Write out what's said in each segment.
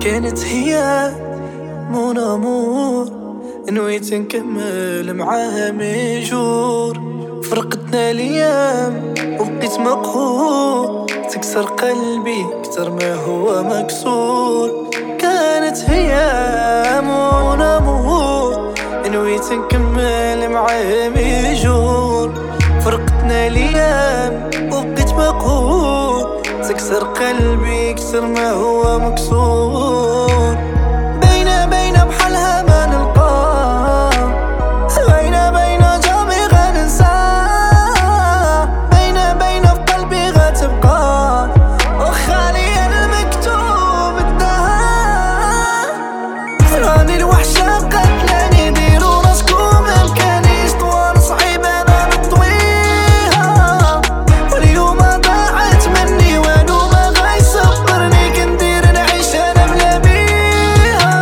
كانت هي مون امور، نويت نكمل معاها ميجور. فرقتنا الايام وبقيت مقهور، تكسر قلبي كتر ما هو مكسور. كانت هي مون امور، نويت نكمل معاها ميجور. فرقتنا الايام وبقيت مقهور، تكسر قلبي كتر ما هو مكسور. بينا بحالها ما نلقاه، بينا جامي غننساه. بينا في قلبي غتبقى، وخالي المكتوب الدهر. راني الوحشة قتلاني، ديرو راسكم مكانيش طوال صعيب انا نطويها. واليوم ضاعت مني والو ما غيصبرني، كندير نعيش انا بلا بيها.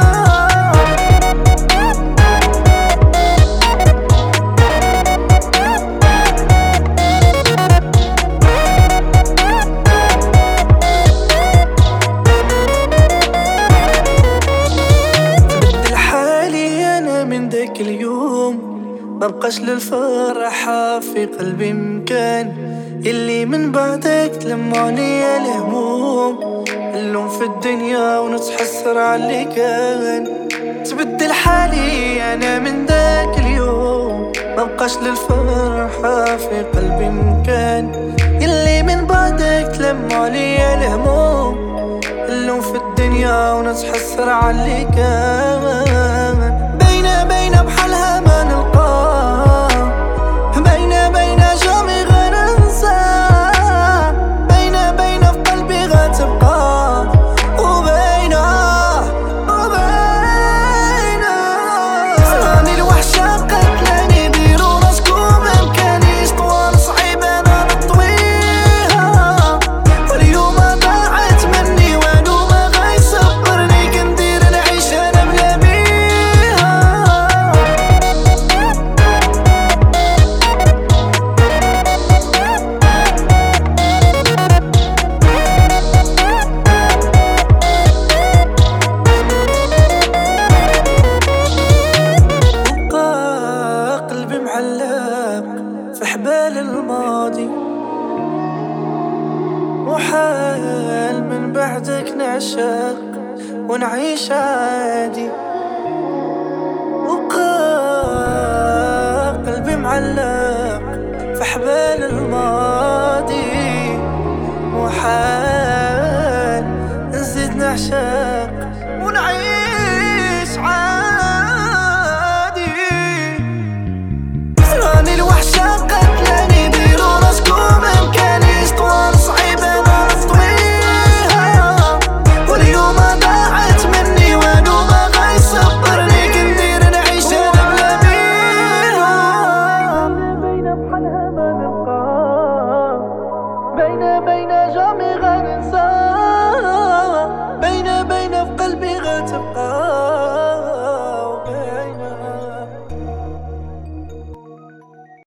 تبدل حالي انا من ذاك اليوم، مبقاش للفرحة في قلبي مكان. اللي من بعدك تلم عليا الهموم، اللوم في الدنيا ونتحسر على كان. تبدل حالي انا من ذاك اليوم، مبقاش للفرحة في قلبي مكان. اللي من بعدك تلم عليا الهموم، اللوم في الدنيا ونتحسر على كان. بينا بحالها ما نلقاه، بينا جامي غننساه. بينا في قلبي غتبقى، وبينا راني الوحشة قتلاني، ديرو راسكم مكانيش طوال صعيب انا نطويها. واليوم ضاعت مني والو ما غيصبرني، كندير نعيش انا بلا بيها. بقى قلبي معلق في حبال الماضي، وحال من بعدك نعشق ونعيش عادي. وبقى قلبي معلق في حبال الماضي، وحال نزيد نعشق